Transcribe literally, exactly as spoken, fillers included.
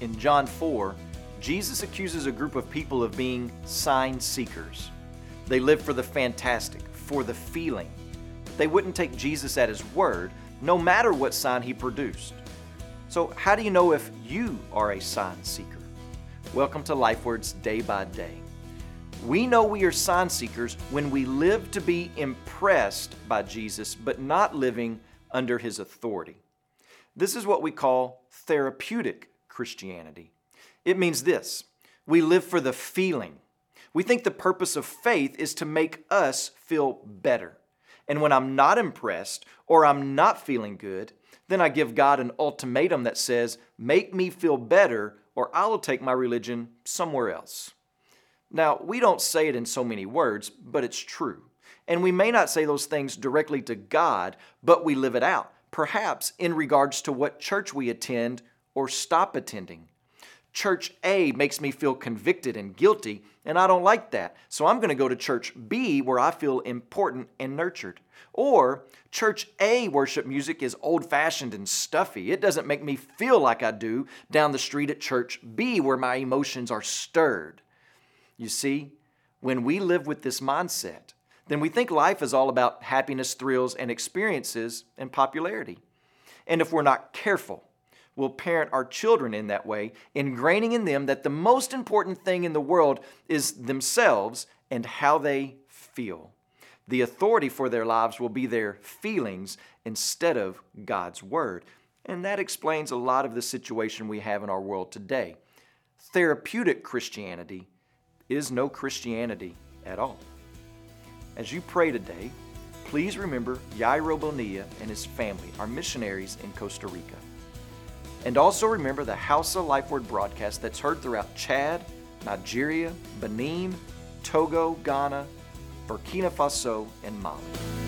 In John four, Jesus accuses a group of people of being sign seekers. They live for the fantastic, for the feeling. They wouldn't take Jesus at His word, no matter what sign He produced. So how do you know if you are a sign seeker? Welcome to LifeWords Day by Day. We know we are sign seekers when we live to be impressed by Jesus, but not living under His authority. This is what we call therapeutic Christianity. It means this: we live for the feeling. We think the purpose of faith is to make us feel better. And when I'm not impressed or I'm not feeling good, then I give God an ultimatum that says, make me feel better or I will take my religion somewhere else. Now, we don't say it in so many words, but it's true. And we may not say those things directly to God, but we live it out, perhaps in regards to what church we attend or stop attending. Church A makes me feel convicted and guilty, and I don't like that. So I'm going to go to church B where I feel important and nurtured. Or church A worship music is old-fashioned and stuffy. It doesn't make me feel like I do down the street at church B where my emotions are stirred. You see, when we live with this mindset, then we think life is all about happiness, thrills, and experiences and popularity. And if we're not careful, we'll parent our children in that way, ingraining in them that the most important thing in the world is themselves and how they feel. The authority for their lives will be their feelings instead of God's Word. And that explains a lot of the situation we have in our world today. Therapeutic Christianity is no Christianity at all. As you pray today, please remember Yairo Bonilla and his family, our missionaries in Costa Rica. And also remember the Hausa LifeWord broadcast that's heard throughout Chad, Nigeria, Benin, Togo, Ghana, Burkina Faso, and Mali.